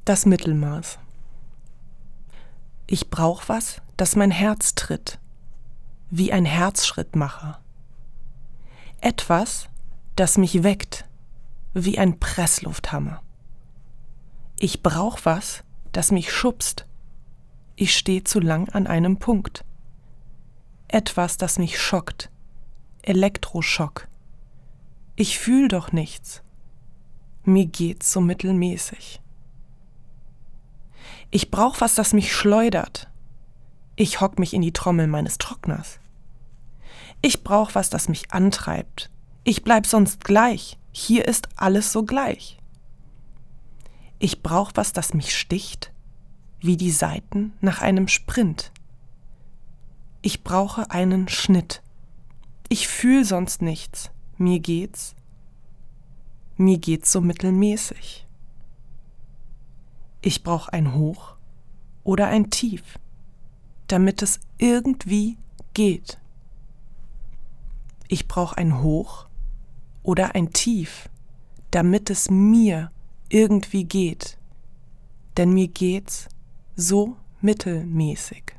Das Mittelmaß. Ich brauch was, das mein Herz tritt, wie ein Herzschrittmacher. Etwas, das mich weckt, wie ein Presslufthammer. Ich brauch was, das mich schubst. Ich steh zu lang an einem Punkt. Etwas, das mich schockt. Elektroschock. Ich fühl doch nichts. Mir geht's so mittelmäßig. Ich brauch was, das mich schleudert. Ich hock mich in die Trommel meines Trockners. Ich brauch was, das mich antreibt. Ich bleib sonst gleich. Hier ist alles so gleich. Ich brauch was, das mich sticht, wie die Saiten nach einem Sprint. Ich brauche einen Schnitt. Ich fühl sonst nichts. Mir geht's so mittelmäßig. Ich brauch ein Hoch oder ein Tief, damit es irgendwie geht. Ich brauch ein Hoch oder ein Tief, damit es mir irgendwie geht. Denn mir geht's so mittelmäßig.